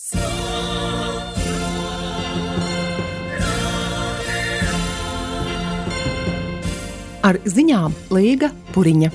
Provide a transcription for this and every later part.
Ar ziņām Līga Puriņa.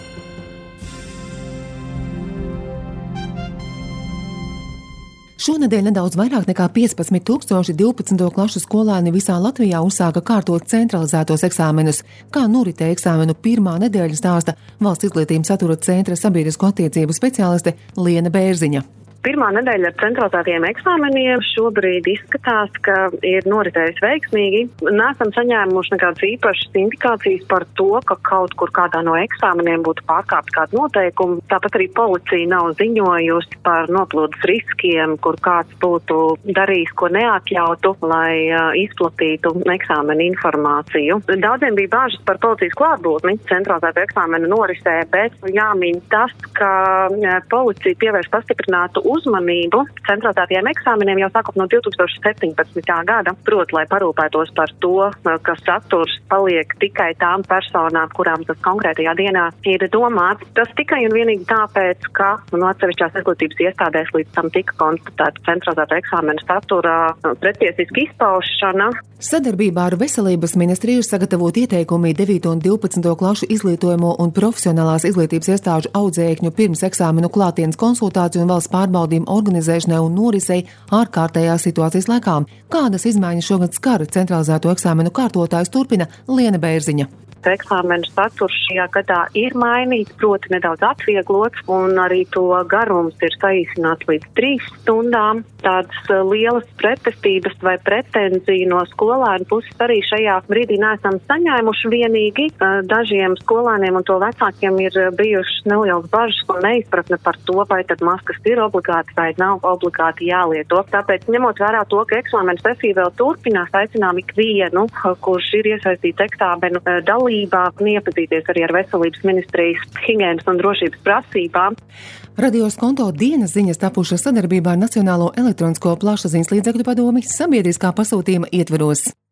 Šonedēļ nedaudz vairāk nekā 15,000 12. klašu skolēni visā Latvijā uzsāka kārtot centralizētos eksāmenus. Kā noritēja eksāmenu pirmā nedēļa, stāsta Valsts izglītības satura centra sabiedrisko attiecību speciāliste Liena Bērziņa. Pirmā nedēļa ar centralizētiem eksāmeniem šobrīd izskatās, ka ir noritējusi veiksmīgi. Nesam saņēmuši nekādas īpašas indikācijas par to, ka kaut kur kādā no eksāmeniem būtu pārkāpts kādu noteikumu. Tāpat arī policija nav ziņojusi par noplūdes riskiem, kur kāds būtu darījis ko neatļautu, lai izplatītu eksāmenu informāciju. Daudziem bija bāžas par policijas klātbūtni centralizētu eksāmenu norisē, bet jāmin tas, ka policija pievērš pastiprinātu uzmanību centralizētajiem eksāmeniem jau sākot no 2017. gada, proti, lai parūpētos par to, ka saturs paliek tikai tām personām, kurām tas konkrētajā dienā ir domāts. Tas tikai un vienīgi tāpēc, ka atsevišķās izglītības iestādēs līdz tam tika konstatēta centralizēta eksāmena satura pretiesiska izpaušana. Sadarbībā ar Veselības ministriju sagatavot ieteikumi 9. un 12. klašu izglītojamo un profesionālās izglītības iestāžu audzēkņu pirms eksāmenu klātienes konsultāciju un valsts pārbaudījumu organizēšanai un norisei ārkārtējās situācijas laikā. Kādas izmaiņas šogad skar centralizēto eksāmenu kārtotājus, turpina Liena Bērziņa. Eksāmenu saturs šajā gadā ir mainīts, proti nedaudz atvieglots, un arī to garums ir saīsināts līdz 3 stundām. Tādas lielas pretestības vai pretenziju no skolēnu puses arī šajā brīdī neesam saņēmuši. Vienīgi dažiem skolēniem un to vecākiem ir bijušas nelielas bažas un neizpratne par to, vai tad maskas ir obligāti vai nav obligāti jālieto. Tāpēc, ņemot vērā to, ka eksāmenu sesija vēl turpinās, aicinām ikvienu, kurš ir iesaistīts eksāmenu dalībā, un iepazīties arī ar Veselības ministrijas higienas un drošības prasībām. Radio Skonto dienas ziņas tapušas sadarbībā ar Nacionālo elektronisko plašsaziņas līdzekļu padomi sabiedriskā pasūtījuma ietveros.